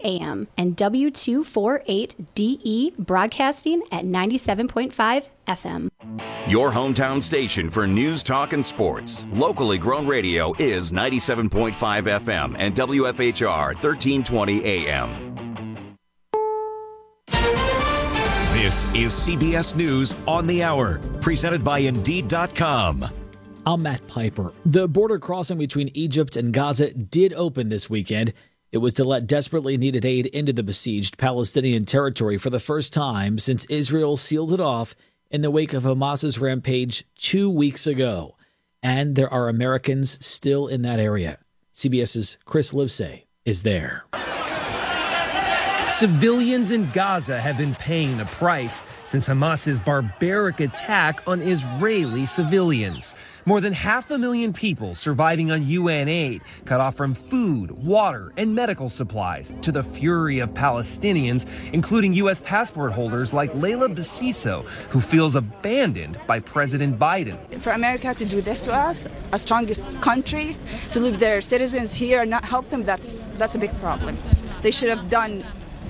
a.m. and W248DE broadcasting at 97.5 FM. Your hometown station for news, talk, and sports. Locally grown radio is 97.5 FM and WFHR 1320 AM. This is CBS News on the Hour, presented by Indeed.com. I'm Matt Piper. The border crossing between Egypt and Gaza did open this weekend. It was to let desperately needed aid into the besieged Palestinian territory for the first time since Israel sealed it off in the wake of Hamas's rampage 2 weeks ago. And there are Americans still in that area. CBS's Chris Livesay is there. Civilians in Gaza have been paying the price since Hamas's barbaric attack on Israeli civilians. More than 500,000 people surviving on UN aid, cut off from food, water, and medical supplies, to the fury of Palestinians, including U.S. passport holders like Layla Besiso, who feels abandoned by President Biden. For America to do this to us, a strongest country, to leave their citizens here and not help them, that's a big problem. They should have done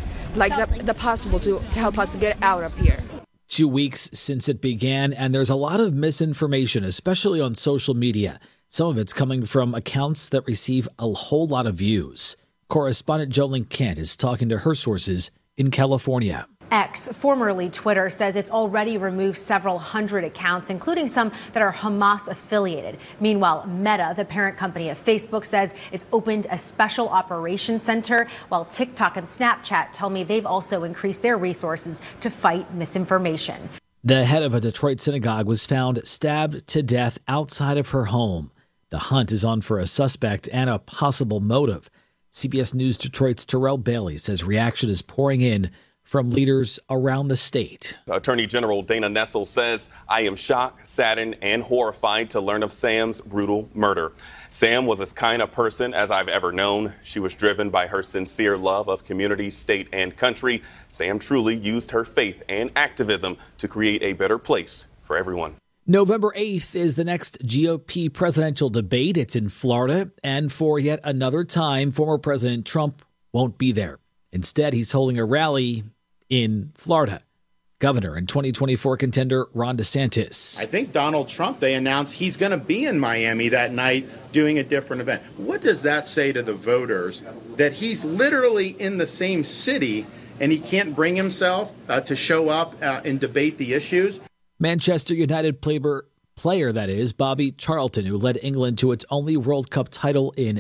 the possible to help us to get out of here. 2 weeks since it began, and there's a lot of misinformation, especially on social media. Some of it's coming from accounts that receive a whole lot of views. Correspondent Jolene Kent is talking to her sources in California. X, formerly Twitter, says it's already removed several hundred accounts, including some that are Hamas affiliated. Meanwhile, Meta, the parent company of Facebook, says it's opened a special operations center, while TikTok and Snapchat tell me they've also increased their resources to fight misinformation. The head of a Detroit synagogue was found stabbed to death outside of her home. The hunt is on for a suspect and a possible motive. CBS News Detroit's Terrell Bailey says reaction is pouring in from leaders around the state. Attorney General Dana Nessel says, "I am shocked, saddened, and horrified to learn of Sam's brutal murder. Sam was as kind a person as I've ever known. She was driven by her sincere love of community, state, and country. Sam truly used her faith and activism to create a better place for everyone." November 8th is the next GOP presidential debate. It's in Florida, and for yet another time, former President Trump won't be there. Instead, he's holding a rally in Florida. Governor and 2024 contender Ron DeSantis. I think Donald Trump, they announced he's going to be in Miami that night doing a different event. What does that say to the voters that he's literally in the same city and he can't bring himself to show up and debate the issues? Manchester United player that is, Bobby Charlton, who led England to its only World Cup title in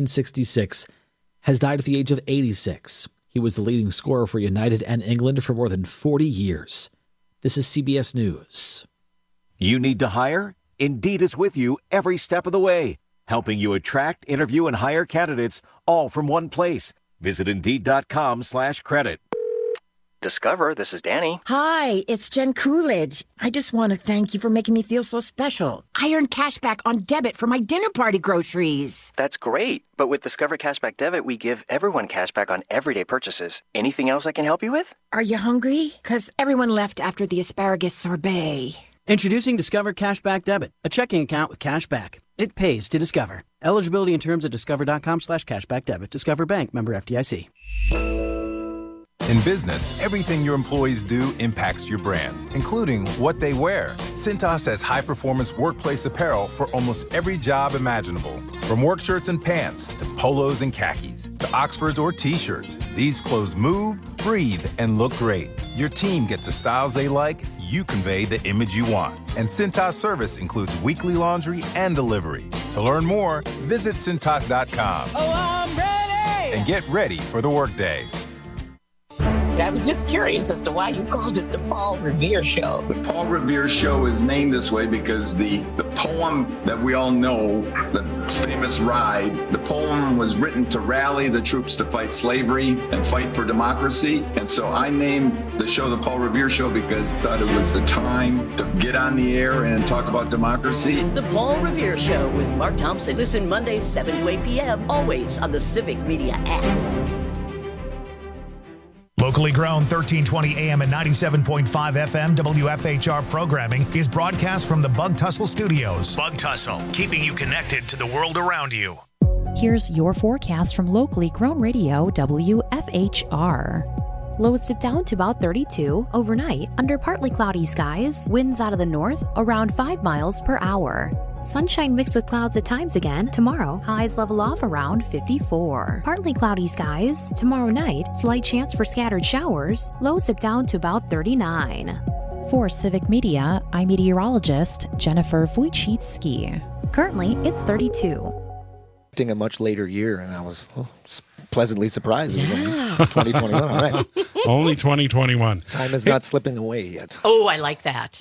1966, has died at the age of 86. He was the leading scorer for United and England for more than 40 years. This is CBS News. You need to hire? Indeed is with you every step of the way, helping you attract, interview, and hire candidates all from one place. Visit Indeed.com/credit. Discover, this is Danny. Hi, it's Jen Coolidge. I just want to thank you for making me feel so special. I earned cash back on debit for my dinner party groceries. That's great. But with Discover Cashback Debit, we give everyone cash back on everyday purchases. Anything else I can help you with? Are you hungry? Because everyone left after the asparagus sorbet. Introducing Discover Cashback Debit, a checking account with cash back. It pays to Discover. Eligibility and terms at discover.com/cashback debit. Discover Bank, member FDIC. In business, everything your employees do impacts your brand, including what they wear. Cintas has high-performance workplace apparel for almost every job imaginable. From work shirts and pants, to polos and khakis, to Oxfords or T-shirts, these clothes move, breathe, and look great. Your team gets the styles they like, you convey the image you want. And Cintas service includes weekly laundry and delivery. To learn more, visit Cintas.com. Oh, I'm ready! And get ready for the workday. I was just curious as to why you called it the Paul Revere Show. The Paul Revere Show is named this way because the poem that we all know, the famous ride, the poem was written to rally the troops to fight slavery and fight for democracy. And so I named the show the Paul Revere Show because I thought it was the time to get on the air and talk about democracy. The Paul Revere Show with Mark Thompson. Listen Mondays 7 to 8 p.m. always on the Civic Media app. Locally grown 1320 AM and 97.5 FM WFHR programming is broadcast from the Bug Tussle Studios. Bug Tussle, keeping you connected to the world around you. Here's your forecast from locally grown radio WFHR. Lows dip down to about 32 overnight under partly cloudy skies, winds out of the north around 5 miles per hour. Sunshine mixed with clouds at times again. Tomorrow, highs level off around 54. Partly cloudy skies. Tomorrow night, slight chance for scattered showers. Lows dip down to about 39. For Civic Media, I'm meteorologist Jennifer Wojcicki. Currently, it's 32. A much later year, and I was pleasantly surprised. Yeah. 2021, all right. Only 2021. Time is not slipping away yet. Oh, I like that.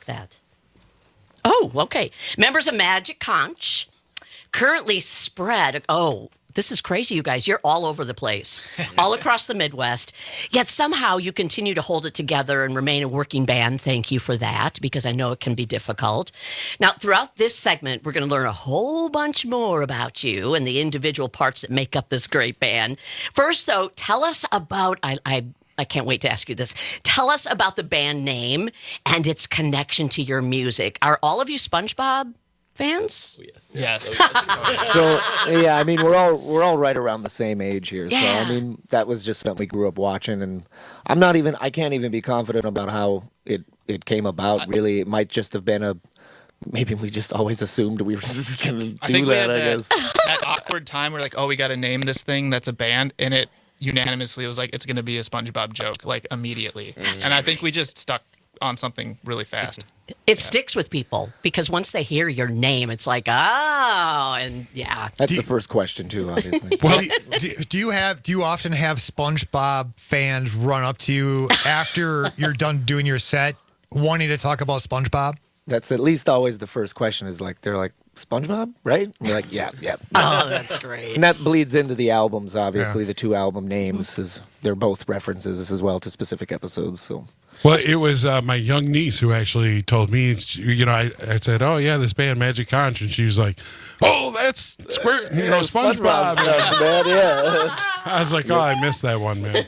Oh, okay. Members of Magic Conch currently spread. Oh, this is crazy, you guys. You're all over the place, all across the Midwest. Yet somehow you continue to hold it together and remain a working band. Thank you for that, because I know it can be difficult. Now, throughout this segment, we're going to learn a whole bunch more about you and the individual parts that make up this great band. First, though, tell us about, I can't wait to ask you this. Tell us about the band name and its connection to your music. Are all of you SpongeBob fans? Yes. So yeah, I mean we're all right around the same age here. Yeah. So I mean that was just something we grew up watching, and I can't even be confident about how it came about. Really, it might just have been maybe we just always assumed we were just gonna do I think we had I guess. that awkward time where like, oh, we got to name this thing that's a band, and it unanimously was like, it's going to be a SpongeBob joke, like immediately. And I think we just stuck on something really fast. It sticks with people because once they hear your name, it's like, oh, and yeah. That's the first question too, obviously. Well, do you often have SpongeBob fans run up to you after you're done doing your set, wanting to talk about SpongeBob? That's at least always the first question. Is like they're like SpongeBob, right? And we're like, yeah. Oh, that's great. And that bleeds into the albums. Obviously, the two album names they're both references as well to specific episodes. So. Well, it was my young niece who actually told me, I said, oh, yeah, this band, Magic Conch. And she was like, oh, that's SpongeBob. Man, yeah. I was like, oh, I missed that one, man.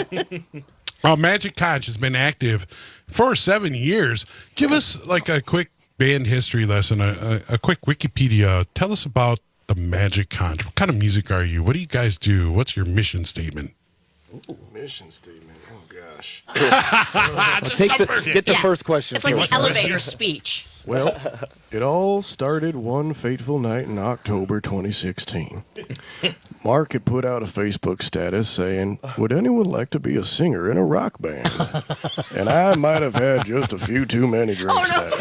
Magic Conch has been active for 7 years. Give us like a quick band history lesson, a quick Wikipedia. Tell us about the Magic Conch. What kind of music are you? What do you guys do? What's your mission statement? Ooh, mission statement. Oh, gosh. Get the first question. It's like the elevator speech. Well, it all started one fateful night in October 2016. Mark had put out a Facebook status saying, would anyone like to be a singer in a rock band? And I might have had just a few too many drinks that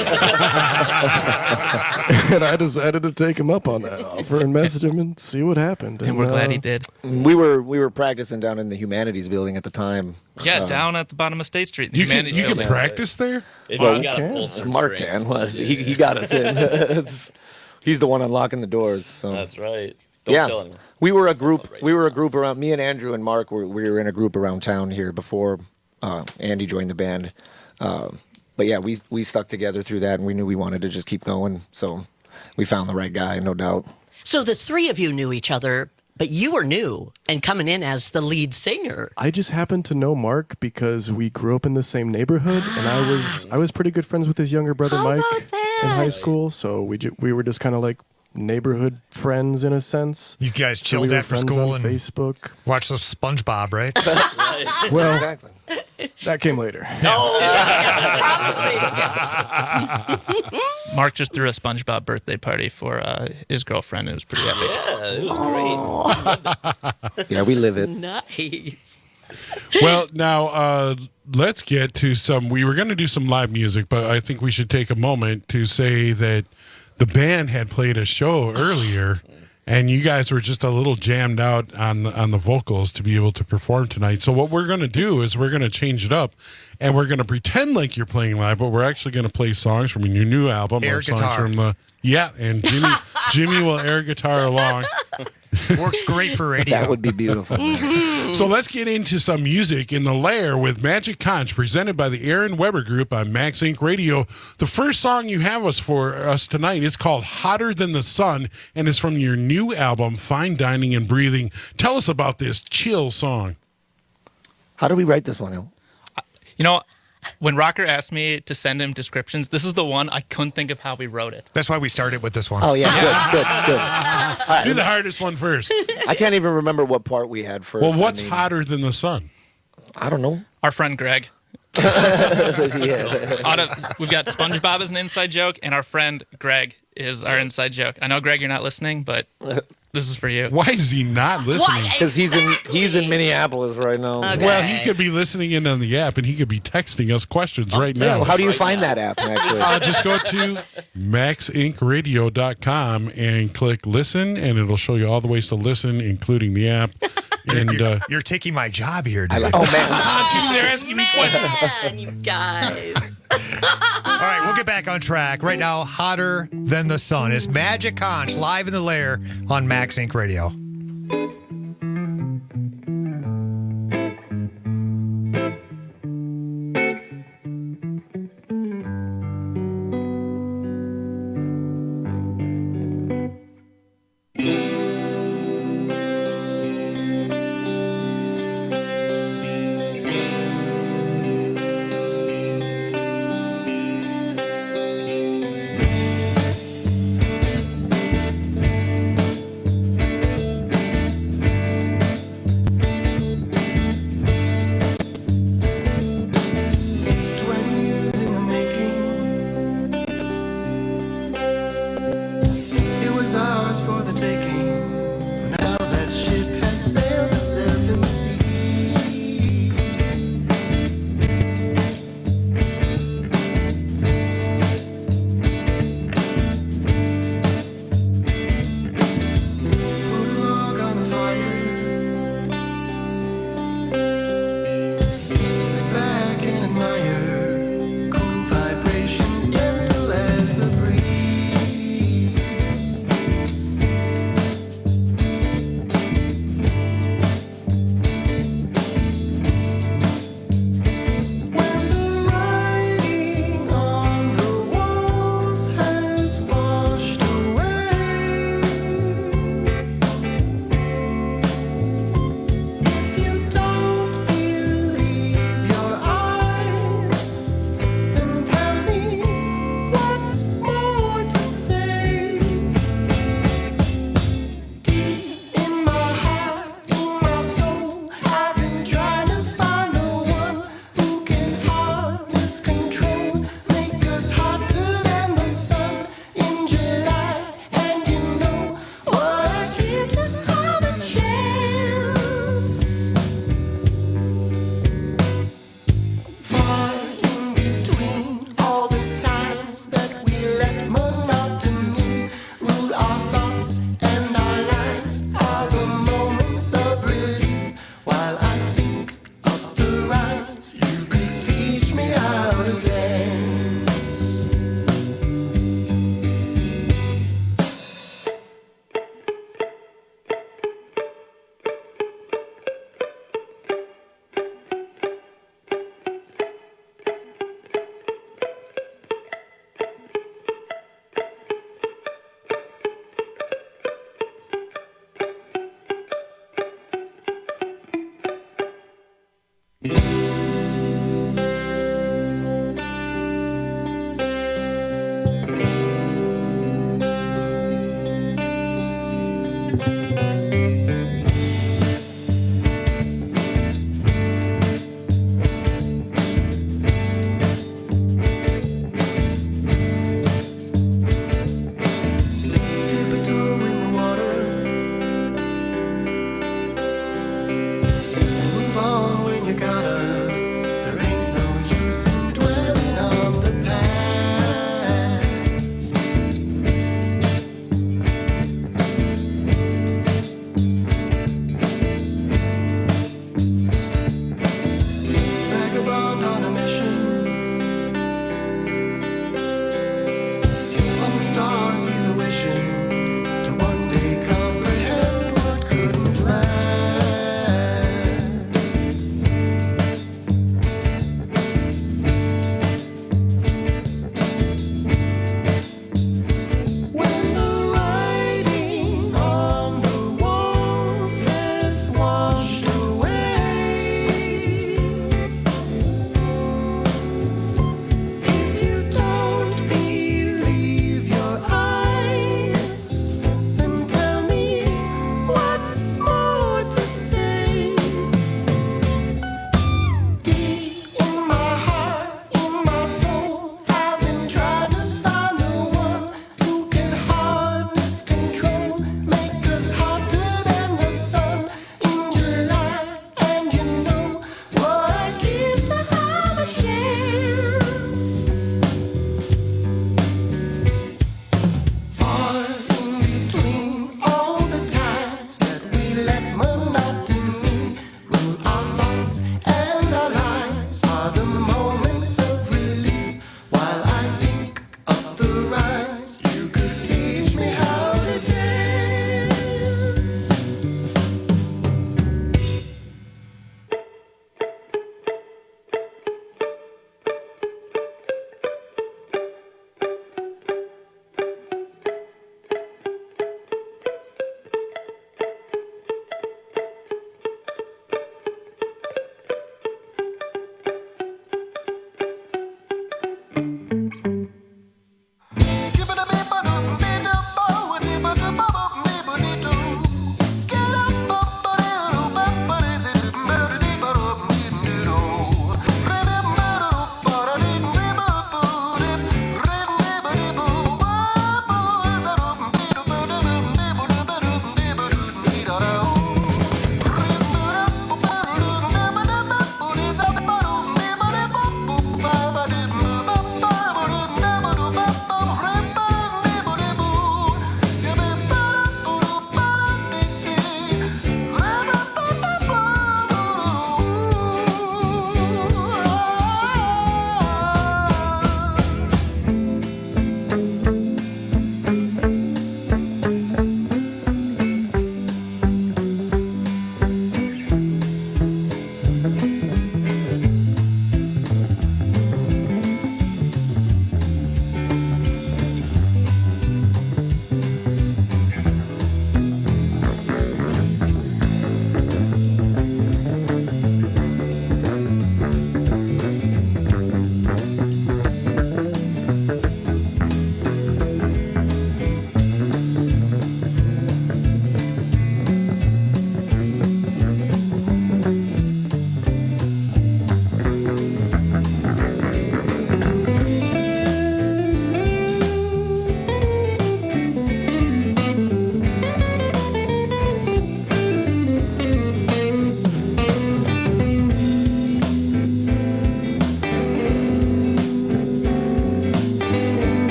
night. And I decided to take him up on that offer and message him and see what happened. And we're glad he did. We were practicing down in the Humanities building at the time. Yeah, down at the bottom of State Street. You can practice there? Mark can. He got us in. He's the one unlocking the doors. So that's right. Don't tell anyone. We were a group. We were a group around. Me and Andrew and Mark we were in a group around town here before Andy joined the band. But yeah, we stuck together through that, and we knew we wanted to just keep going. So we found the right guy, no doubt. So the three of you knew each other, but you were new and coming in as the lead singer. I just happened to know Mark because we grew up in the same neighborhood, and I was pretty good friends with his younger brother Mike in high school. So we were just kind of like neighborhood friends in a sense. You guys chilled after school and Facebook. Watched the SpongeBob, right? Well, exactly. That came later. Oh, probably. Yes. Mark just threw a SpongeBob birthday party for his girlfriend. It was pretty epic. Yeah, it was great. Yeah, we live it. Nice. Well, now let's get to we were going to do some live music, but I think we should take a moment to say that the band had played a show earlier, and you guys were just a little jammed out on the vocals to be able to perform tonight. So what we're going to do is we're going to change it up, and we're going to pretend like you're playing live, but we're actually going to play songs from your new album. Air guitar. And Jimmy will air guitar along. Works great for radio. That would be beautiful. So let's get into some music in the Lair with Magic Conch, presented by the Aaron Weber Group on Max Inc. Radio. The first song you have for us tonight is called Hotter Than the Sun, and it's from your new album, Fine Dining and Breathing. Tell us about this chill song. How do we write this one? When Rocker asked me to send him descriptions, this is the one I couldn't think of how we wrote it. That's why we started with this one. Oh, yeah. Good. Do the hardest one first. I can't even remember what part we had first. Well, what's hotter than the sun? I don't know. Our friend Greg. Yeah. We've got SpongeBob as an inside joke, and our friend Greg is our inside joke. I know, Greg, you're not listening, but this is for you. Why is he not listening? Because he's in Minneapolis right now. Okay. Well, he could be listening in on the app, and he could be texting us questions right now. So how do you find that app, actually? Just go to maxincradio.com and click listen, and it'll show you all the ways to listen, including the app. And You're taking my job here, dude. Oh, man. they're asking me questions. Man, you guys. All right, we'll get back on track. Right now, hotter than the sun is Magic Conch live in the lair on Max Inc. Radio.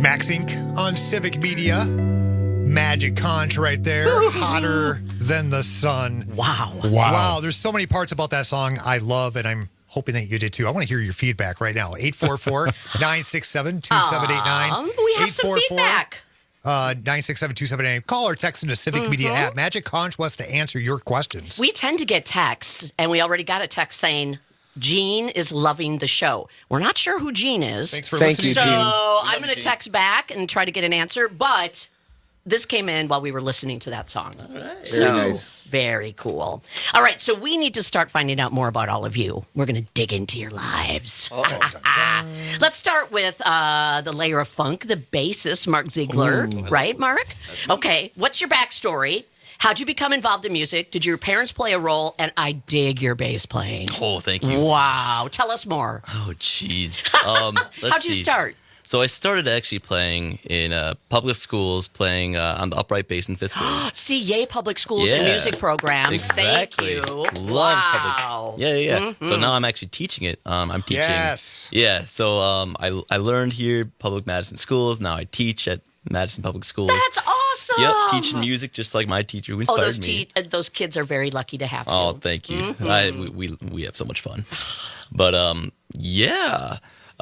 Max Inc. on Civic Media. Magic Conch right there. Hotter than the sun. Wow. Wow. There's so many parts about that song I love, and I'm hoping that you did too. I want to hear your feedback right now. 844-967-2789. We have some feedback. 967-2789. Call or text into Civic Media app. Magic Conch wants to answer your questions. We tend to get texts, and we already got a text saying, Gene is loving the show. We're not sure who Gene is. Thanks for listening, so Gene. I'm going to text back and try to get an answer, but this came in while we were listening to that song. All right. So, Very nice. Very cool. All right, so we need to start finding out more about all of you. We're going to dig into your lives. Let's start with the layer of funk, the bassist, Mark Ziegler. Right, Mark? Okay, what's your backstory? How'd you become involved in music? Did your parents play a role? And I dig your bass playing. Oh, thank you. Wow. Tell us more. Oh, jeez. How'd you start? So I started actually playing in public schools, playing on the upright bass in 5th grade. See, yay, public schools and music programs. Exactly. Thank you. Love wow. public. Yeah. Mm-hmm. So now I'm actually teaching it. I'm teaching. Yes. Yeah. So I learned here, public Madison schools. Now I teach at Madison Public Schools. That's awesome. Yep, teaching music just like my teacher who inspired me. Those kids are very lucky to have you. Oh, thank you. Mm-hmm. We have so much fun. But yeah.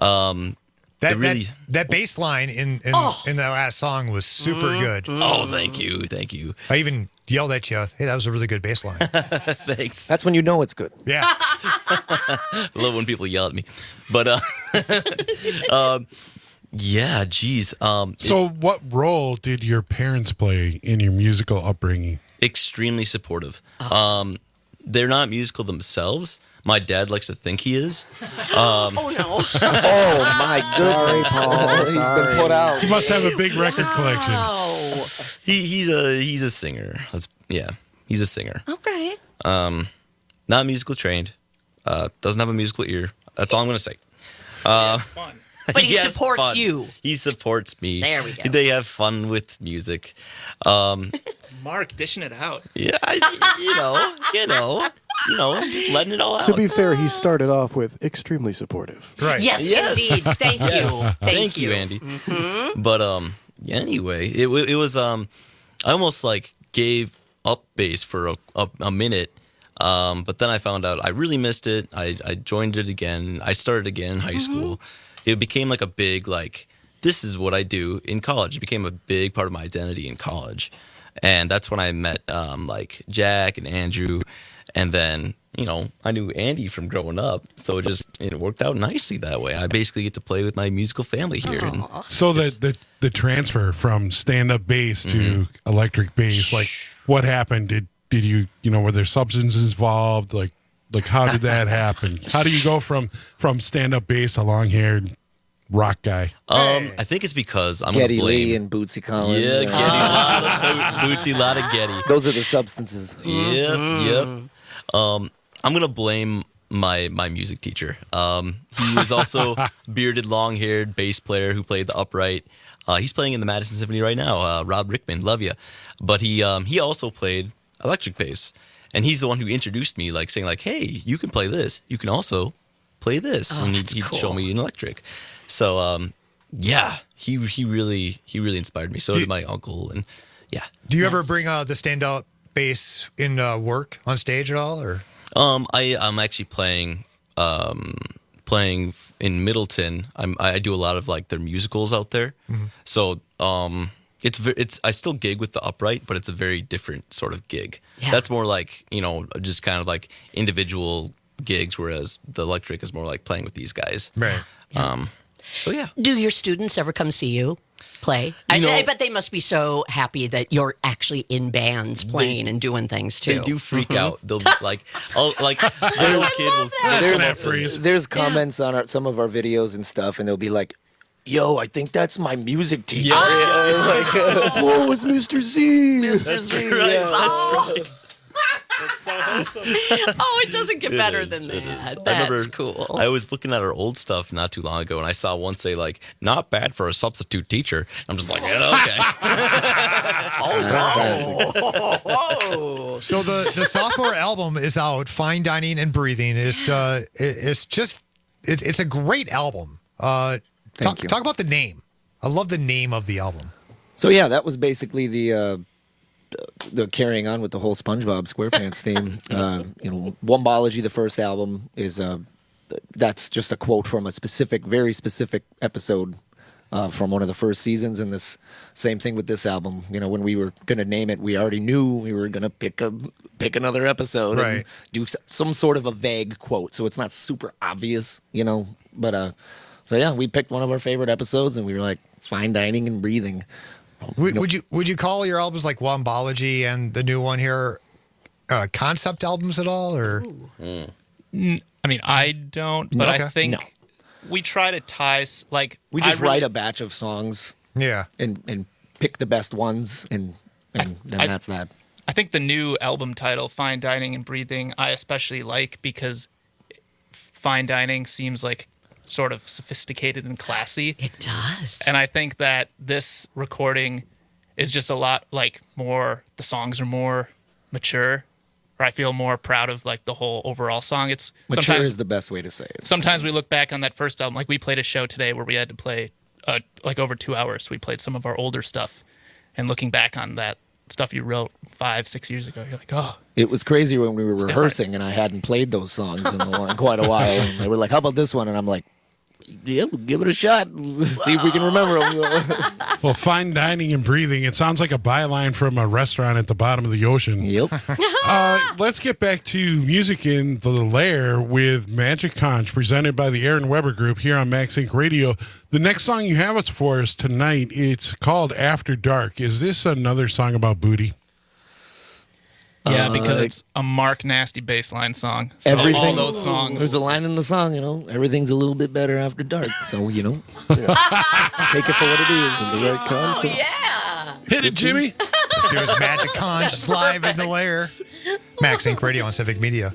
That bass line in the last song was super good. Oh, thank you. I even yelled at you. Hey, that was a really good bass line. Thanks. That's when you know it's good. Yeah. I love when people yell at me. But yeah, geez. So what role did your parents play in your musical upbringing? Extremely supportive. They're not musical themselves. My dad likes to think he is. Oh, no. Oh, my goodness. Paul. He's been put out. He must have a big record collection. He's a singer. He's a singer. Okay. Not musical trained. Doesn't have a musical ear. That's all I'm going to say. But he supports you. He supports me. There we go. They have fun with music. Mark dishing it out. Yeah, you know, just letting it all out. To be fair, he started off with extremely supportive. Right. Yes, indeed. Thank you. Thank you, Andy. Mm-hmm. But anyway, it was I almost like gave up bass for a minute. But then I found out I really missed it. I joined it again. I started again in high school. It became like a big this is what I do in college. It became a big part of my identity in college. And that's when I met Jack and Andrew, and then I knew Andy from growing up, so it worked out nicely that way. I basically get to play with my musical family here. And so the transfer from stand-up bass to electric bass, what happened? Did you were there substances involved? Like how did that happen? How do you go from stand-up bass to long-haired rock guy? I think it's because I'm Geddy gonna blame Lee and Bootsy Collins. Yeah, Geddy, a lot of Bootsy, a lot of Geddy. Those are the substances. Yep. I'm gonna blame my music teacher. He was also bearded, long-haired bass player who played the upright. He's playing in the Madison Symphony right now. Rob Rickman, love you. But he also played electric bass, and he's the one who introduced me, saying hey, you can play this. You can also play this, and he'd show me an electric. So he really inspired me. So did my uncle, and yeah. Do you ever bring the stand-up bass in work on stage at all, or? I'm actually playing in Middleton. I do a lot of their musicals out there. Mm-hmm. So it's I still gig with the upright, but it's a very different sort of gig. Yeah. That's more just kind of individual gigs, whereas the electric is more playing with these guys. Right. Yeah. So yeah. Do your students ever come see you play? I bet they must be so happy that you're actually in bands playing and doing things too. They do freak out. They'll be there's comments on some of our videos and stuff, and they'll be like, yo, I think that's my music teacher. Whoa, it's Mr. Z. That's Z. Right. Yeah. That's right. That's so wholesome. Oh, it doesn't get better than that. That's cool. I was looking at our old stuff not too long ago, and I saw one say not bad for a substitute teacher. I'm just like, okay. Whoa. So the sophomore album is out. Fine Dining and Breathing. It's a great album. Thank you. Talk about the name. I love the name of the album. So yeah, that was basically the carrying on with the whole SpongeBob SquarePants theme. Wombology, the first album, is that's just a quote from a very specific episode from one of the first seasons. And this same thing with this album. When we were going to name it, we already knew we were going to pick another episode and do some sort of a vague quote, so it's not super obvious, But so yeah, we picked one of our favorite episodes, and we were like, fine dining and breathing. Would you call your albums like Wombology and the new one here concept albums at all, or? I mean, I don't, but I think we try to tie we just write a batch of songs, and pick the best ones, and then that's that. I think the new album title, Fine Dining and Breathing, I especially like because fine dining seems like sort of sophisticated and classy. It does. And I think that this recording is just a lot more, the songs are more mature, or I feel more proud of the whole overall song. It's mature is the best way to say it. Sometimes we look back on that first album, we played a show today where we had to play over 2 hours. We played some of our older stuff, and looking back on that stuff you wrote 5-6 years ago, you're like, oh. It was crazy when we were rehearsing and I hadn't played those songs in quite a while. And they were like, how about this one? And I'm like, yeah, we'll give it a shot. See if we can remember them. Well, fine dining and breathing. It sounds like a byline from a restaurant at the bottom of the ocean. Yep. Let's get back to music in the Lair with Magic Conch, presented by the Aaron Weber Group here on Max Inc. Radio. The next song you have for us tonight, it's called After Dark. Is this another song about booty? Yeah, because it's a Mark Nasty bassline song. So all those songs. There's a line in the song, everything's a little bit better after dark. So, take it for what it is. In the right context. Yeah. Hit it, Jimmy. Let's do his Magic Conch live in the Lair. Max Inc. Radio on Civic Media.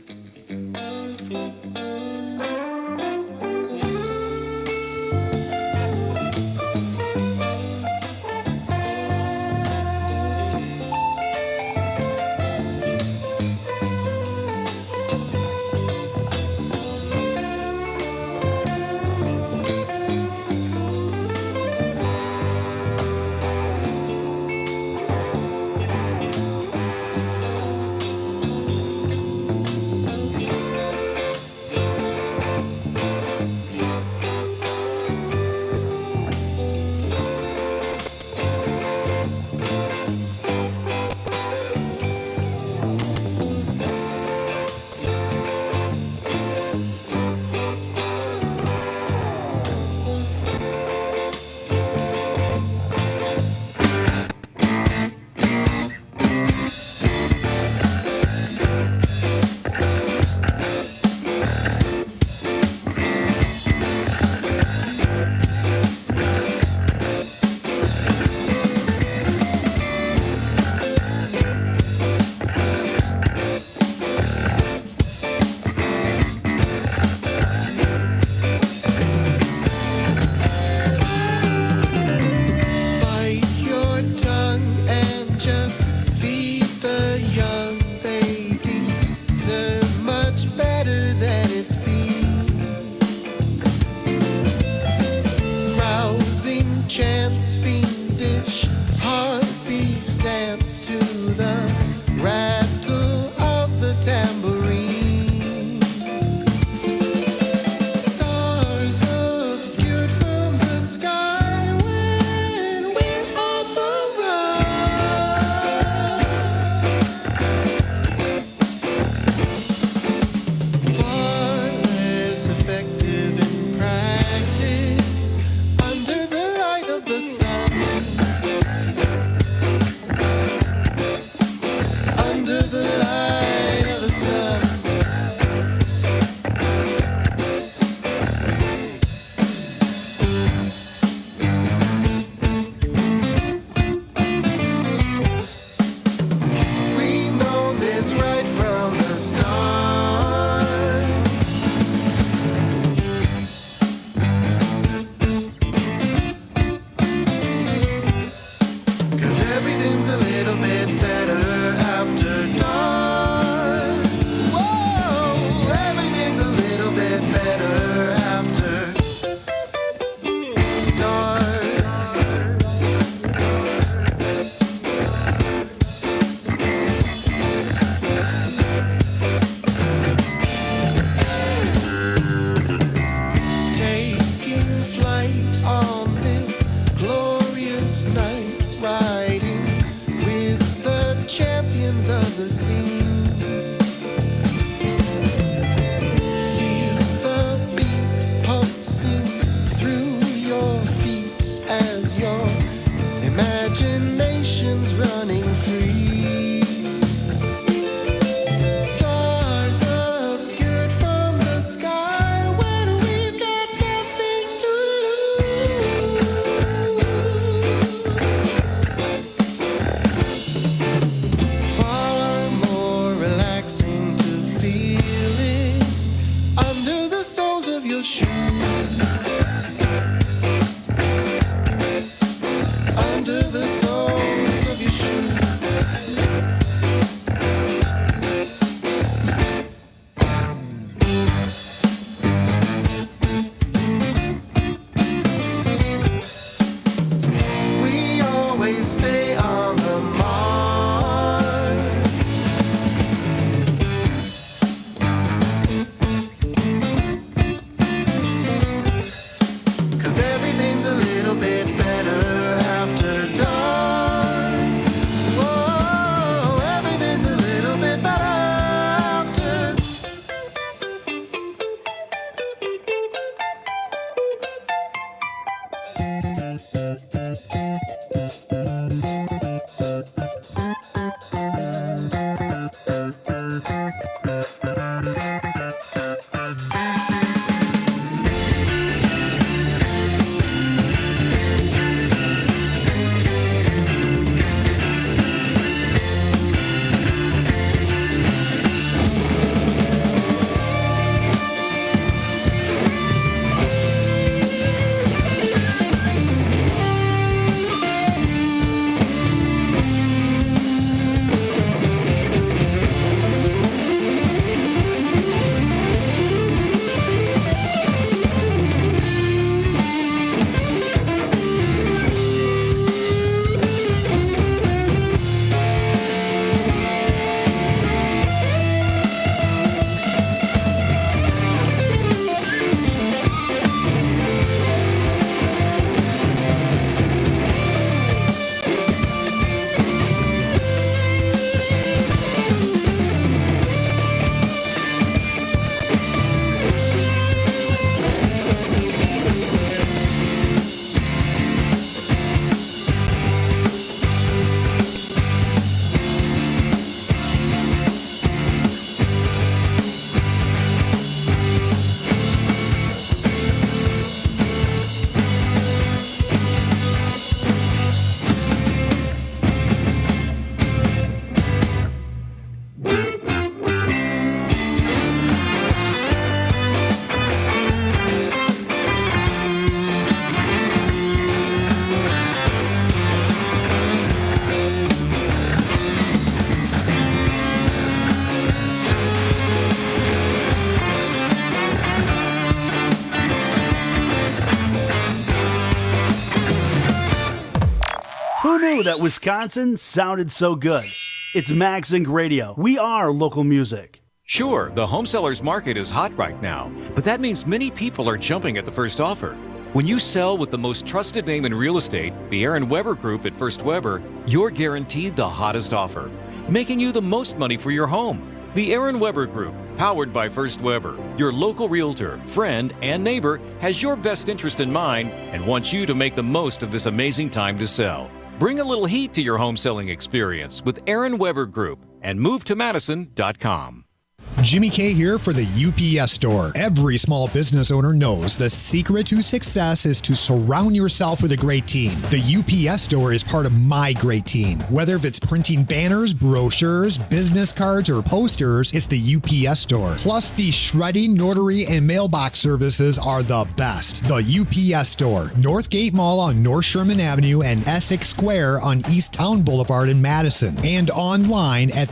Who knew that Wisconsin sounded so good? It's MagZinc Radio. We are local music. Sure, the home sellers market is hot right now, but that means many people are jumping at the first offer. When you sell with the most trusted name in real estate, the Aaron Weber Group at First Weber, you're guaranteed the hottest offer, making you the most money for your home. The Aaron Weber Group, powered by First Weber, your local realtor, friend, and neighbor, has your best interest in mind and wants you to make the most of this amazing time to sell. Bring a little heat to your home selling experience with Aaron Weber Group and MoveToMadison.com. Jimmy K here for the UPS Store. Every small business owner knows the secret to success is to surround yourself with a great team. The UPS Store is part of my great team. Whether it's printing banners, brochures, business cards, or posters, it's the UPS Store. Plus, the shredding, notary, and mailbox services are the best. The UPS Store, Northgate Mall on North Sherman Avenue and Essex Square on East Town Boulevard in Madison, and online at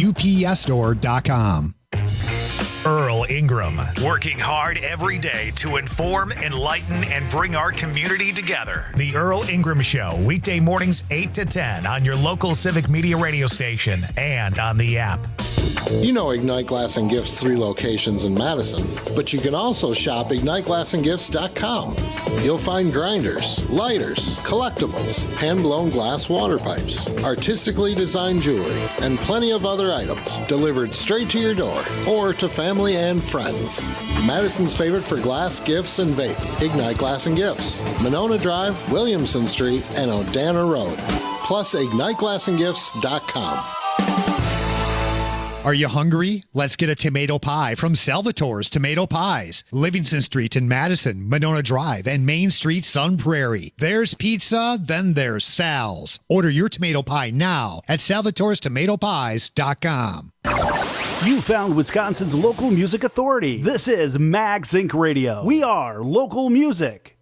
theupsstore.com. Earl Ingram, working hard every day to inform, enlighten, and bring our community together. The Earl Ingram Show, weekday mornings 8 to 10 on your local Civic Media radio station and on the app. You know Ignite Glass and Gifts 3 locations in Madison, but you can also shop IgniteGlassandGifts.com. You'll find grinders, lighters, collectibles, hand-blown glass water pipes, artistically designed jewelry, and plenty of other items delivered straight to your door or to family and friends. Madison's favorite for glass, gifts, and vape. Ignite Glass and Gifts, Monona Drive, Williamson Street, and Odana Road. Plus, IgniteGlassandGifts.com. Are you hungry? Let's get a tomato pie from Salvatore's Tomato Pies. Livingston Street in Madison, Monona Drive, and Main Street, Sun Prairie. There's pizza, then there's Sal's. Order your tomato pie now at salvatorestomatopies.com. You found Wisconsin's local music authority. This is MagZinc Radio. We are local music.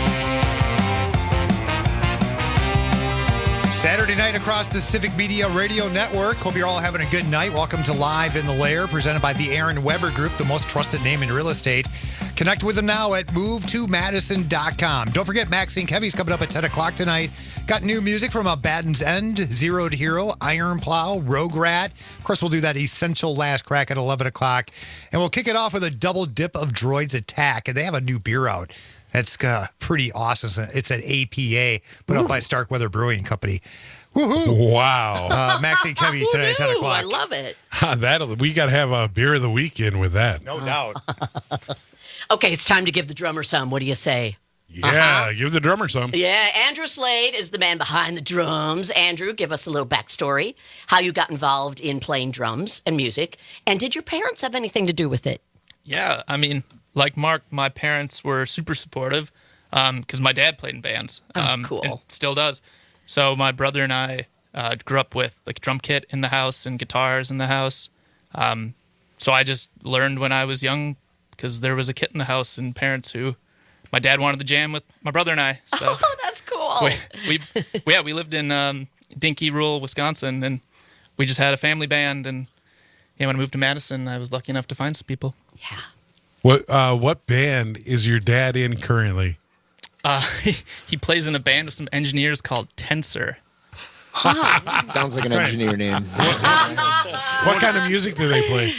Saturday night across the Civic Media Radio Network. Hope you're all having a good night. Welcome to Live in the Lair, presented by the Aaron Weber Group, the most trusted name in real estate. Connect with them now at MoveToMadison.com. Don't forget, MagZinc Heavy's coming up at 10 o'clock tonight. Got new music from Abaddon's End, Zero to Hero, Iron Plow, Rogue Rat. Of course, we'll do that Essential Last Crack at 11 o'clock. And we'll kick it off with a double dip of Droids Attack. And they have a new beer out. That's pretty awesome. It's an APA, put out by Starkweather Brewing Company. Woohoo! Wow. MagZinc Heavy tonight at 10 o'clock. I love it. We got to have a beer of the weekend with that. No doubt. Okay, it's time to give the drummer some. What do you say? Yeah, give the drummer some. Yeah, Andrew Slade is the man behind the drums. Andrew, give us a little backstory, how you got involved in playing drums and music, and did your parents have anything to do with it? Yeah, I mean, like Mark, my parents were super supportive because my dad played in bands. Cool. And still does. So my brother and I grew up with like a drum kit in the house and guitars in the house. So I just learned when I was young because there was a kit in the house and parents who... My dad wanted to jam with my brother and I. So oh, that's cool. We lived in Dinky, rural Wisconsin, and we just had a family band. And when I moved to Madison, I was lucky enough to find some people. Yeah. What band is your dad in currently? He plays in a band with some engineers called Tensor. Sounds like an engineer name. What kind of music do they play?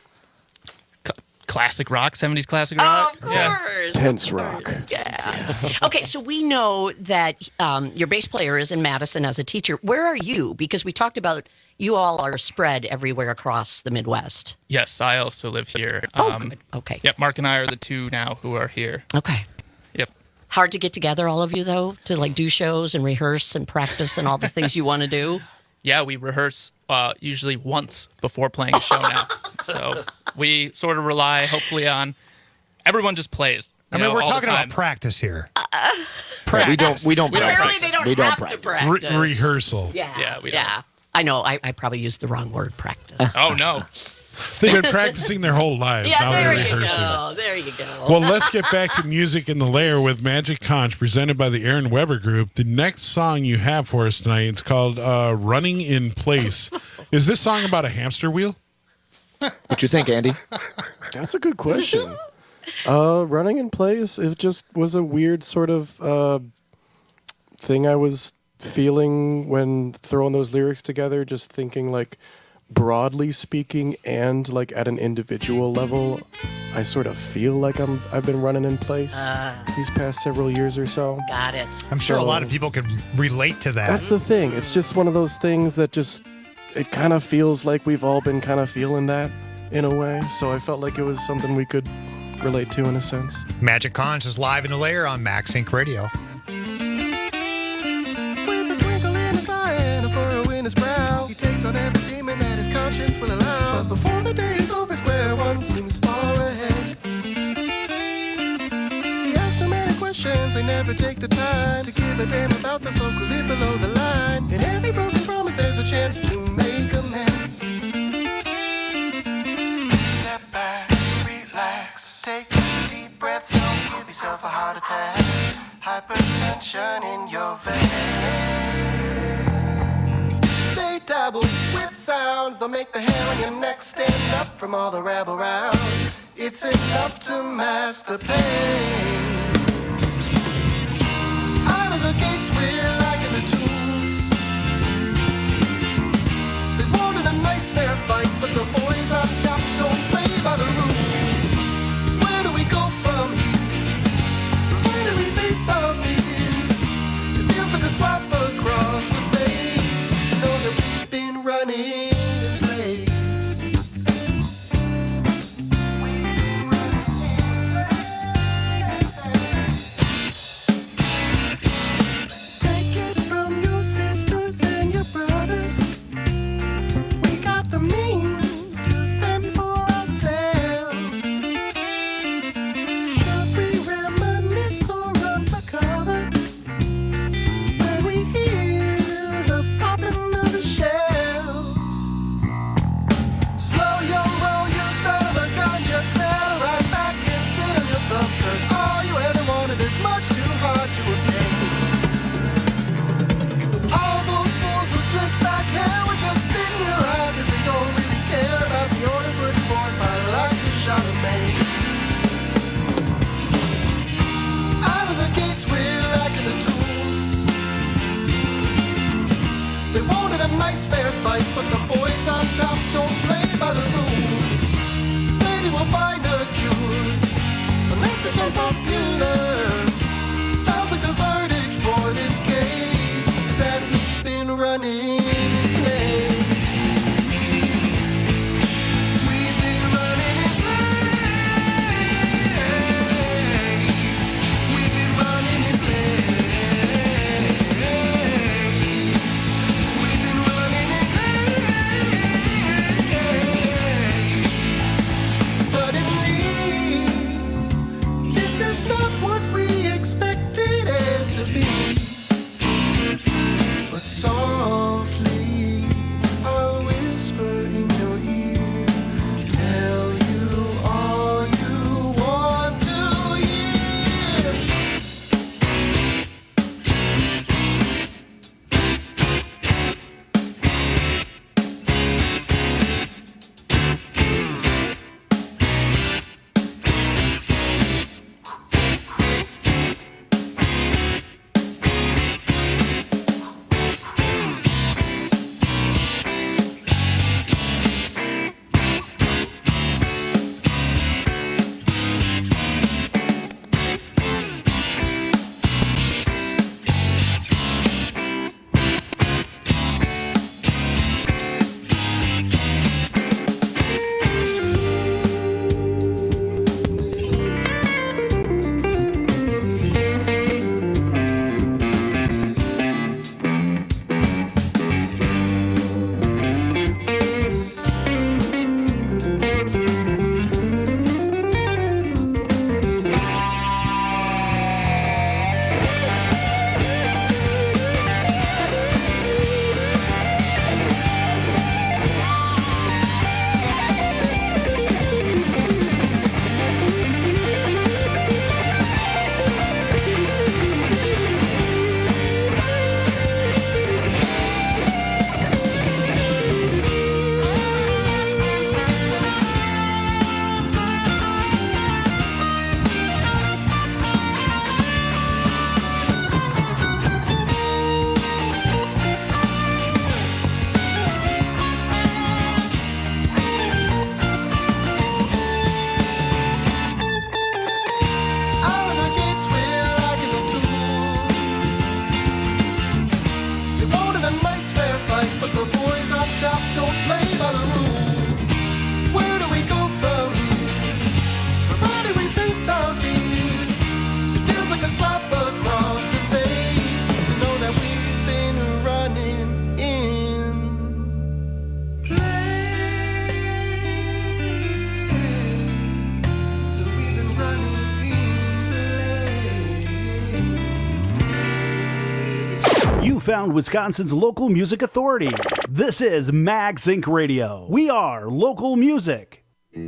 Classic rock, 70s classic rock. Of course. Tense rock. Yeah. Okay, so we know that your bass player is in Madison as a teacher. Where are you? Because we talked about you all are spread everywhere across the Midwest. Yes, I also live here. Good. Okay. Yep, Mark and I are the two now who are here. Okay. Yep. Hard to get together, all of you, though, to like do shows and rehearse and practice and all the things you want to do? Yeah, we rehearse usually once before playing a show now. So we sort of rely, hopefully, on everyone just plays. I mean, we're talking about practice here. Practice. We don't practice. Apparently they don't have to practice. Rehearsal. Yeah, we don't. Yeah. I know. I probably used the wrong word, practice. Oh, no. They've been practicing their whole lives. Yeah, now there they're you rehearsing. go. There you go. Well, let's get back to music in the lair with Magic Conch, presented by the Aaron Weber Group. The next song you have for us tonight, it's called Running in Place. Is this song about a hamster wheel? What you think, Andy? That's a good question. Running in Place, it just was a weird sort of thing I was feeling when throwing those lyrics together, just thinking like, broadly speaking and like at an individual level, I sort of feel like I've been running in place these past several years or so. Got it. I'm sure a lot of people could relate to that. That's the thing. It's just one of those things that just, it kind of feels like we've all been kind of feeling that in a way. So I felt like it was something we could relate to in a sense. Magic Conch is live in the lair on Max Inc. Radio. With a twinkle in his eye and a furrow in his brow, he takes on every demon that his conscience will allow. But before the day is over, square one seems far ahead. He asks too many questions, they never take the time to give a damn about the folk who live below the line. In every broken promise, there's a chance to make amends. Step back, relax, take 3 deep breaths, don't give yourself a heart attack. Hypertension in your veins. They dabble with sounds, they'll make the hair on your neck stand up from all the rabble rouse. It's enough to mask the pain. Out of the gates we're liking the tunes. They wanted a nice fair fight, but the boys on top don't play by the rules. Where do we go from here? Where do we face our fears? It feels like a slap across the face to know that we've been running in place. Take it from your sisters and your brothers. We got the means to fend for ourselves. Should we reminisce or run for cover when we hear the popping of the shells? Slow your roll, you son of a gun, just settle right back and sit on your thumbs, 'cause all you ever wanted is much too hard to obtain. All those fools with slick back hair would just spin you out, 'cause they don't really care about the order put forth by the likes of Charlemagne. Out of the gates we're lacking the tools. They wanted a nice fair fight, but the boys on top don't play by the rules. Maybe we'll find a cure, unless it's unpopular. Sounds like the verdict for this case is that we've been running in place. We've been running in place. We've been running You found Wisconsin's local music authority. This is Mag Sync Radio. We are local music.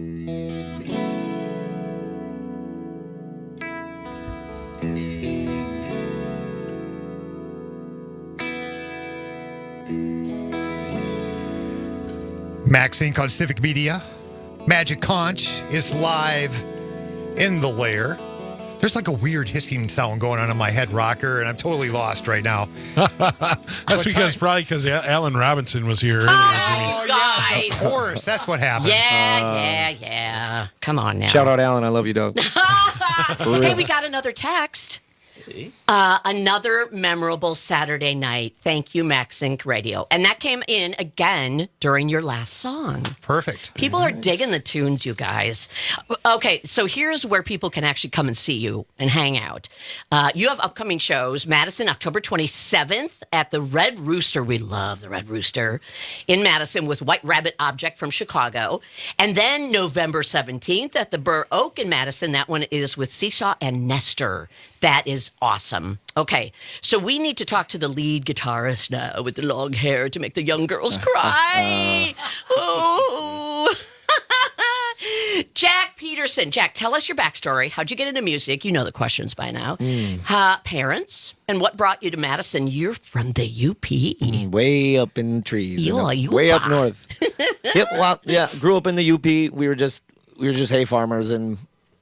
Maxine on Civic Media. Magic Conch is live in the lair. There's like a weird hissing sound going on in my head rocker, and I'm totally lost right now. That's probably because Alan Robinson was here earlier. Oh, guys. Yes, of course. That's what happened. Yeah. Come on now. Shout out, Alan. I love you, dog. Hey, we got another text. Another memorable Saturday night. Thank you, MaxSync Radio. And that came in again during your last song. Perfect. People are digging the tunes, you guys. Okay, so here's where people can actually come and see you and hang out. You have upcoming shows. Madison, October 27th at the Red Rooster. We love the Red Rooster in Madison with White Rabbit Object from Chicago. And then November 17th at the Burr Oak in Madison. That one is with Seesaw and Nestor. That is awesome. Okay, so we need to talk to the lead guitarist now with the long hair to make the young girls cry. Oh. Jack Peterson. Jack, tell us your backstory. How'd you get into music? You know the questions by now. Parents, and what brought you to Madison? You're from the UP. Way up in the trees. You way up north. Yep. Well, yeah. Grew up in the UP. We were just hay farmers and.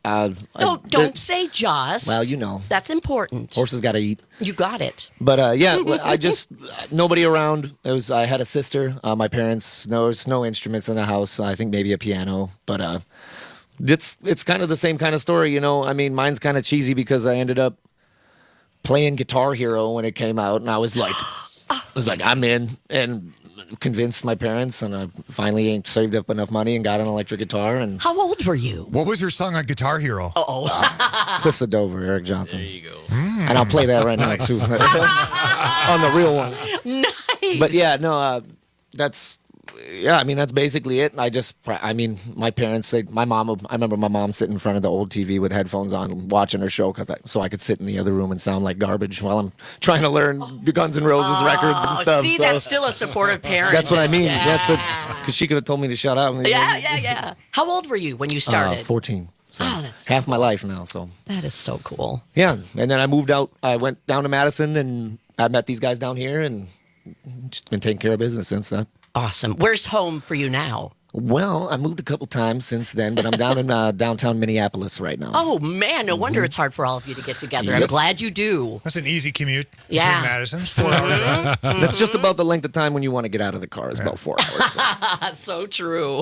Don't say just. Well, you know. That's important. Horses got to eat. You got it. But, I just, nobody around. I had a sister. My parents, there's no instruments in the house. I think maybe a piano. But it's kind of the same kind of story, you know. I mean, mine's kind of cheesy because I ended up playing Guitar Hero when it came out. And I was like, I'm in. And convinced my parents, and I finally saved up enough money and got an electric guitar. And how old were you? What was your song on Guitar Hero? Cliffs of Dover, Eric Johnson. There you go. And I'll play that right now too, on the real one. Nice. But yeah, no, that's basically it. My parents, I remember my mom sitting in front of the old TV with headphones on, watching her show, so I could sit in the other room and sound like garbage while I'm trying to learn Guns N' Roses records and stuff. See, that's still a supportive parent. That's what I mean. Yeah. That's because she could have told me to shut up. Yeah. How old were you when you started? 14. So that's half my life now. So that is so cool. Yeah, and then I moved out. I went down to Madison, and I met these guys down here, and just been taking care of business since then. Awesome. Where's home for you now? Well, I moved a couple times since then, but I'm down in downtown Minneapolis right now. Oh, man. No wonder it's hard for all of you to get together. Yep. I'm glad you do. That's an easy commute between Madison. Madison. 4 hours. That's just about the length of time when you want to get out of the car. It's about 4 hours. So true.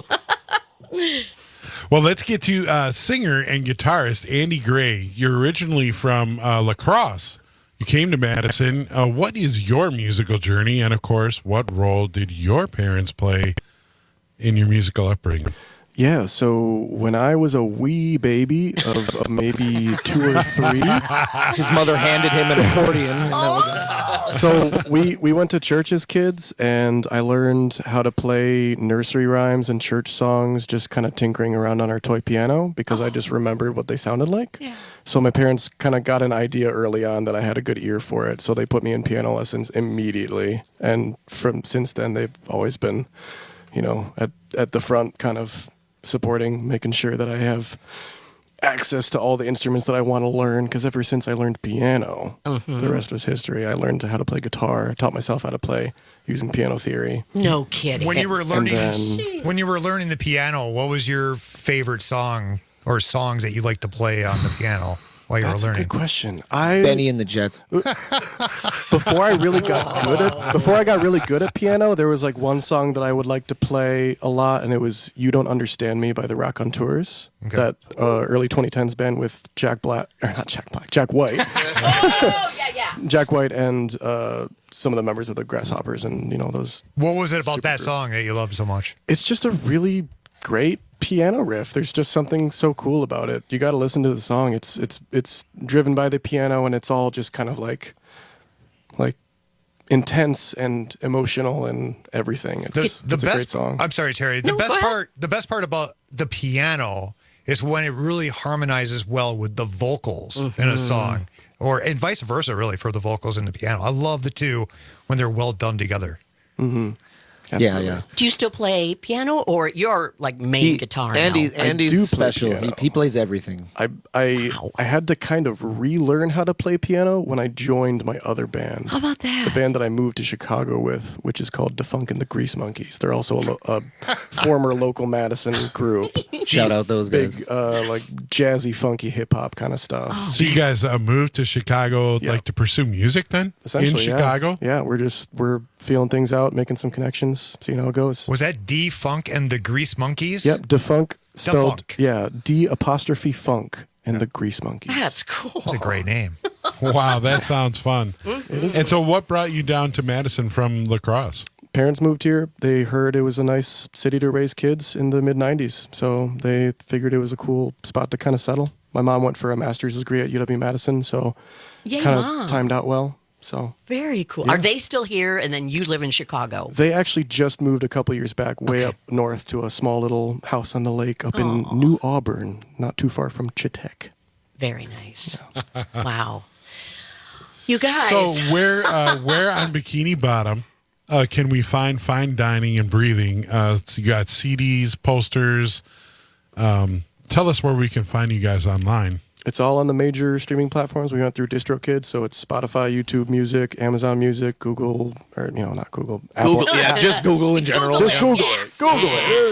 Well, let's get to singer and guitarist Andy Gray. You're originally from La Crosse. You came to Madison. What is your musical journey? And, of course, what role did your parents play in your musical upbringing? Yeah, so when I was a wee baby of maybe 2 or 3, his mother handed him an accordion. So we went to church as kids, and I learned how to play nursery rhymes and church songs, just kind of tinkering around on our toy piano because I just remembered what they sounded like. Yeah. So my parents kind of got an idea early on that I had a good ear for it, so they put me in piano lessons immediately. And since then, they've always been, at the front, kind of supporting, making sure that I have access to all the instruments that I want to learn, because ever since I learned piano, the rest was history. I learned how to play guitar, taught myself how to play using piano theory. No kidding. When you were learning the piano, what was your favorite song or songs that you like to play on the piano while you were learning? That's a good question. Benny and the Jets. Before I got really good at piano, there was like one song that I would like to play a lot, and it was "You Don't Understand Me" by the Raconteurs. Okay. That early 2010s band with Jack White. Jack White and some of the members of the Grasshoppers, and those. What was it about that song that you loved so much? It's just a really great piano riff. There's just something so cool about it. You got to listen to the song. It's driven by the piano, and it's all just kind of like intense and emotional and everything. It's a great song. I'm sorry, Terry. The best part about the piano is when it really harmonizes well with the vocals in a song. and vice versa, really, for the vocals and the piano. I love the two when they're well done together. Mm-hmm. Yeah. Do you still play piano, or you're like main guitar now? Andy's special. He plays everything. I had to kind of relearn how to play piano when I joined my other band. How about that? The band that I moved to Chicago with, which is called Defunk and the Grease Monkeys. They're also a former local Madison group. Shout out those guys. Big, like jazzy, funky hip hop kind of stuff. Oh. So you guys moved to Chicago, like to pursue music then? Essentially, in Chicago? Yeah, we're feeling things out, making some connections, seeing how it goes. Was that D-Funk and the Grease Monkeys? Yep, Defunk spelled, Defunk. D''Funk and the Grease Monkeys. That's cool. That's a great name. Wow, that sounds fun. It is And so what brought you down to Madison from La Crosse? Parents moved here. They heard it was a nice city to raise kids in the mid-'90s, so they figured it was a cool spot to kind of settle. My mom went for a master's degree at UW-Madison, so Yay, kind Mom. of timed out well. So Very cool. Yeah. Are they still here, and then you live in Chicago? they actually just moved a couple years back, way up north to a small little house on the lake up in New Auburn, not too far from Chitek. Very nice. Wow. You guys. So where on Bikini Bottom can we find Fine Dining and Breathing? So you got CDs, posters. Tell us where we can find you guys online. It's all on the major streaming platforms. We went through DistroKid, so it's Spotify, YouTube Music, Amazon Music, Google, or not Google, Apple. Google, yeah, just Google in general. Just Google it. Google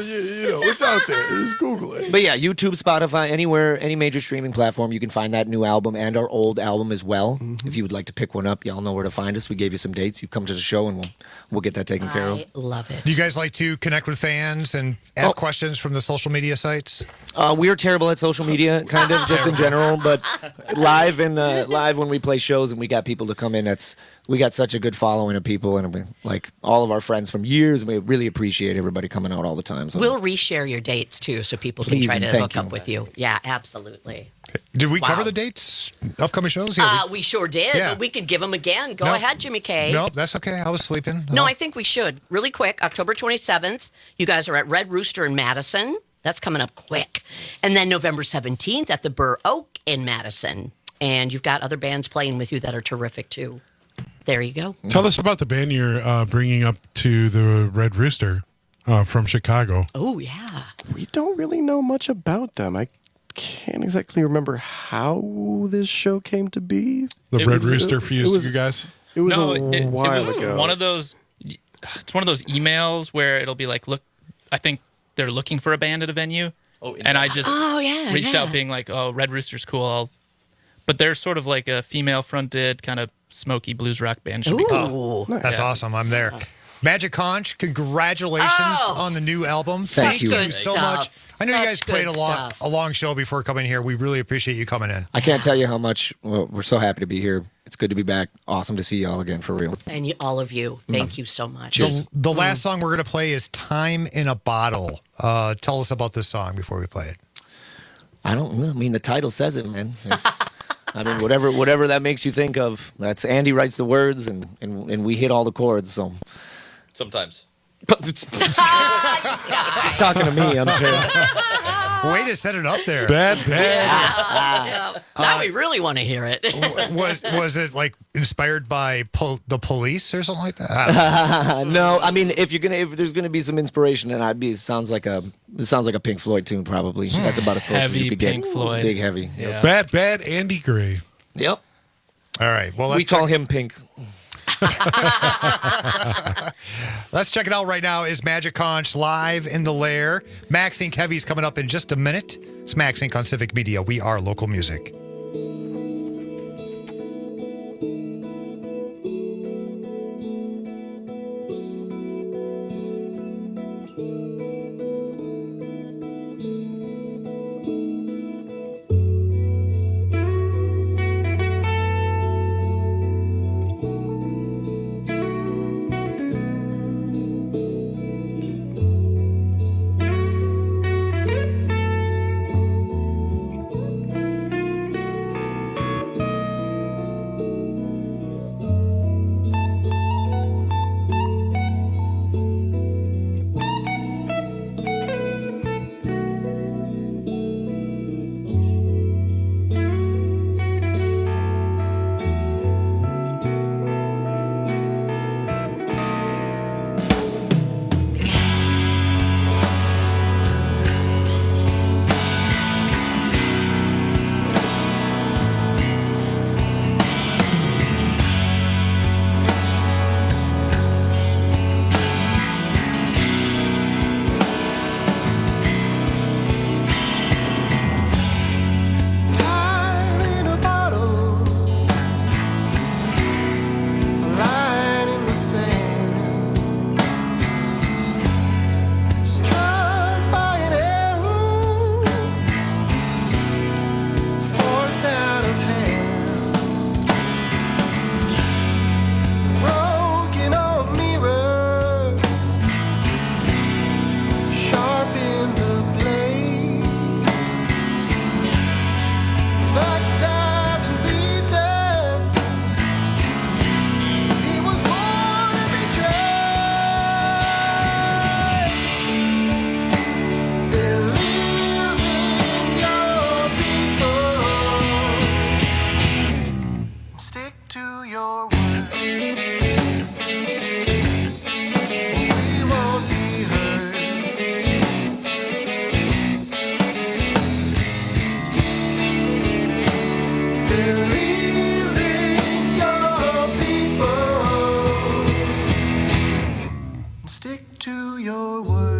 it. It's out there. Just Google it. But yeah, YouTube, Spotify, anywhere, any major streaming platform, you can find that new album and our old album as well. If you would like to pick one up, y'all know where to find us. We gave you some dates. You come to the show and we'll get that taken care of. I love it. Do you guys like to connect with fans and ask questions from the social media sites? We're terrible at social media, kind of, just in general. But live when we play shows and we got people to come in, we got such a good following of people, and we, like all of our friends from years, and we really appreciate everybody coming out all the time. So. We'll reshare your dates too, so people Please can try and to thank hook you. up with you. Yeah, absolutely. Did we Wow. cover the dates, upcoming shows? Yeah, We sure did, Yeah. but we could give them again. Go No. ahead, Jimmy K. No, that's okay. I was sleeping. No, I think we should. Really quick, October 27th, you guys are at Red Rooster in Madison. That's coming up quick. And then November 17th at the Burr Oak in Madison. And you've got other bands playing with you that are terrific too. There you go. Tell us about the band you're bringing up to the Red Rooster from Chicago. Oh, yeah. We don't really know much about them. I can't exactly remember how this show came to be. The Red Rooster fused you guys? It was No, a while it was ago. one of those. It's one of those emails where it'll be like, look, I think they're looking for a band at a venue. And I just reached out being like, oh, Red Rooster's cool. But they're sort of like a female-fronted kind of smoky blues rock band. Should be cool. That's awesome. I'm there. Magic Conch, congratulations on the new album. Thank you. you so much. I know you guys Such played good a long show before coming here. We really appreciate you coming in. I can't tell you how much we're so happy to be here. It's good to be back. Awesome to see y'all again, for real. And all of you, thank you so much. The last song we're going to play is Time in a Bottle. Tell us about this song before we play it. I don't know. I mean, the title says it, man. I mean, whatever that makes you think of. That's Andy writes the words, and we hit all the chords. So Sometimes. he's talking to me, I'm sure. Way to set it up there. Bad. Now we really want to hear it. What was it, like inspired by the Police or something like that? I don't know. No, I mean, if there's gonna be some inspiration, then it sounds like a Pink Floyd tune, probably. That's about as close as you Heavy could get. Pink Floyd. Big heavy. Yeah. Bad Andy Gray. Yep. All right. Well, We call him Pink. Let's check it out right now. Is Magic Conch live in the lair? Max Inc. Heavy's coming up in just a minute. It's Max Inc. on Civic Media. We are local music. to your word. We won't be hurt. Believe in your people. Stick to your word.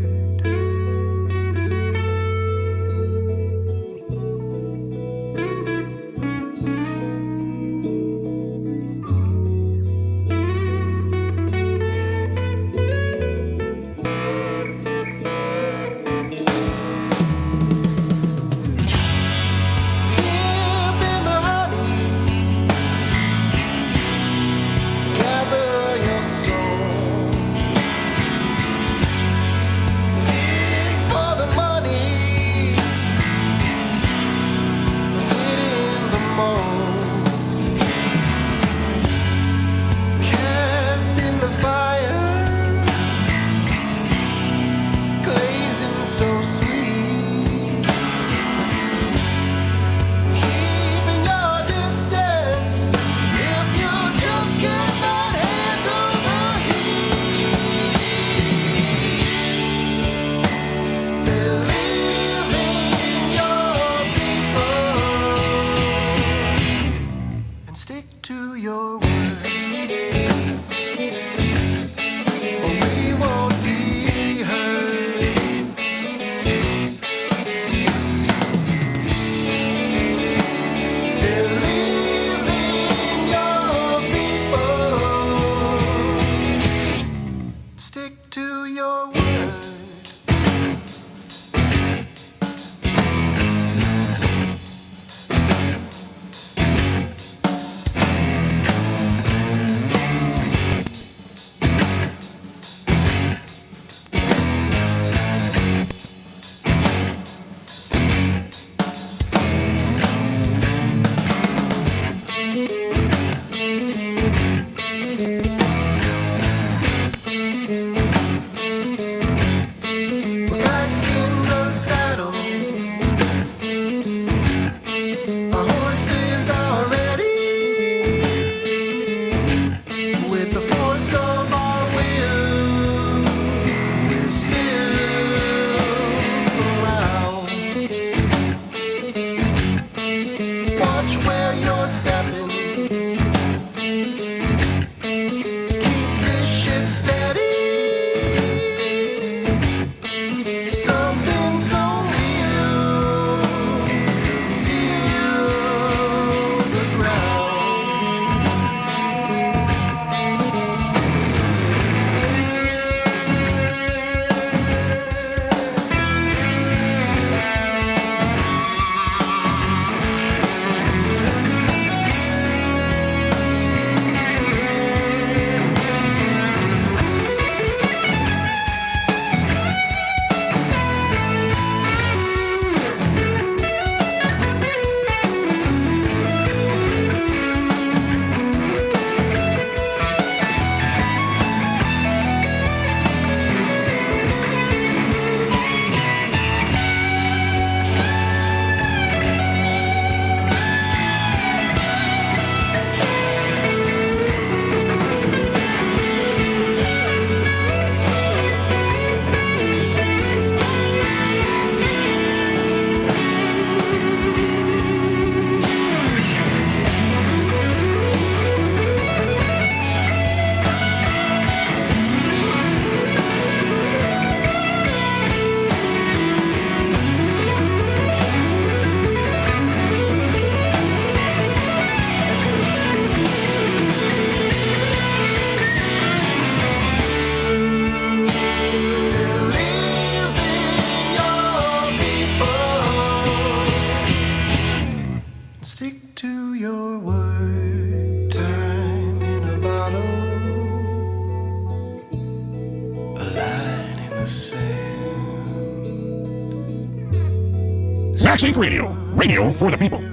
Max Inc. Radio. Radio for the people.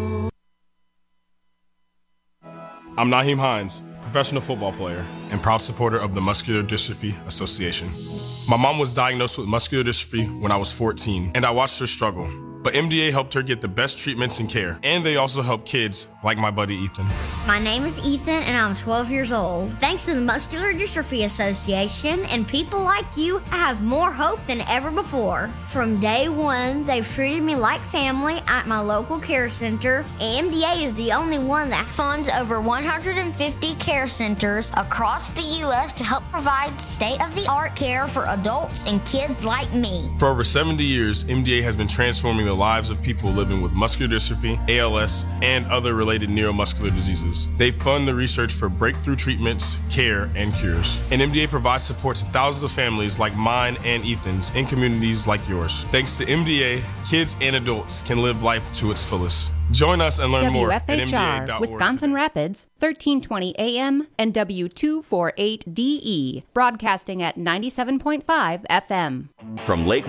I'm Naheem Hines, professional football player and proud supporter of the Muscular Dystrophy Association. My mom was diagnosed with muscular dystrophy when I was 14, and I watched her struggle. but MDA helped her get the best treatments and care. And they also help kids like my buddy Ethan. My name is Ethan, and I'm 12 years old. Thanks to the Muscular Dystrophy Association and people like you, I have more hope than ever before. From day one, they've treated me like family at my local care center. MDA is the only one that funds over 150 care centers across the U.S. to help provide state-of-the-art care for adults and kids like me. For over 70 years, MDA has been transforming the lives of people living with muscular dystrophy, ALS, and other related neuromuscular diseases. They fund the research for breakthrough treatments, care, and cures. And MDA provides support to thousands of families like mine and Ethan's in communities like yours. Thanks to MDA, kids and adults can live life to its fullest. Join us and learn more at WFHR, MDA.org. Wisconsin Rapids, 1320 AM and W248DE, broadcasting at 97.5 FM. From Lake